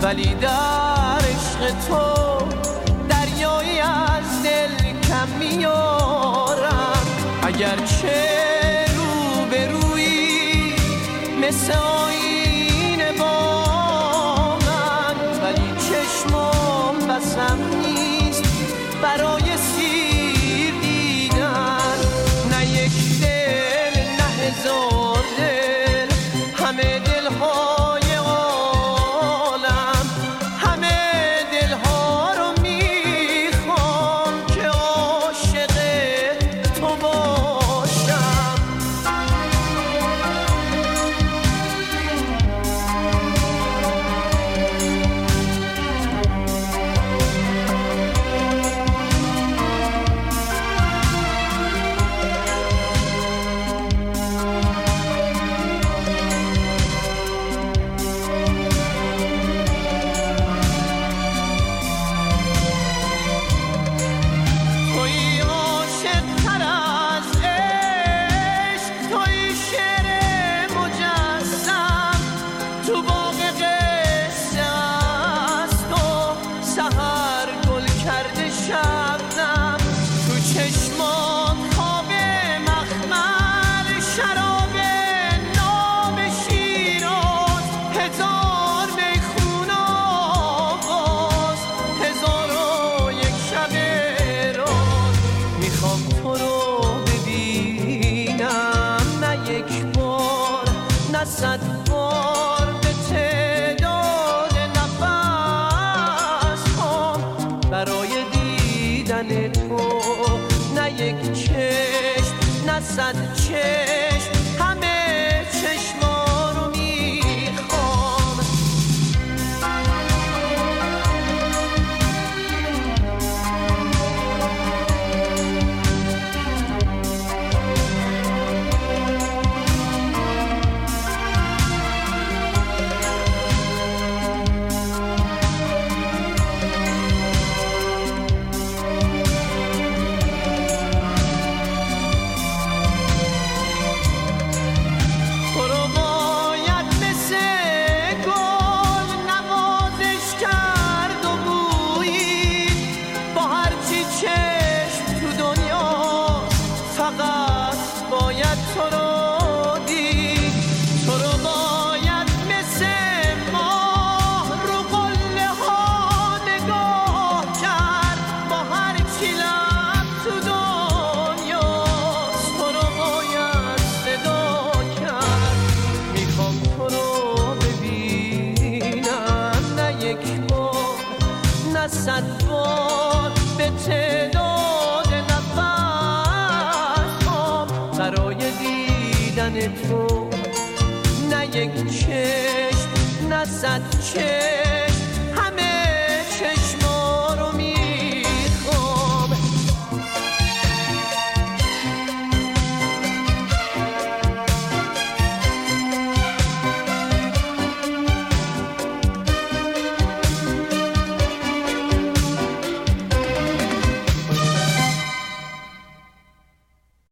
ولی در عشق تو دریایی از دل کم میارم. اگرچه رو به روی مثل آینه با من، ولی چشمم بسم نیست برای سیر دیدن. نه یک دل نه هزار دل، همه دلهای عالم، همه دلها رو میخوام که عاشق تو باشم. صد بار به تعداد نفس هم برای دیدن تو، نه یک چشم نه صد چشم، همه چشما رو میخوام. صد بار به تعداد نفس‌هام برای دیدن تو، نه یک چشم نه صد چشم.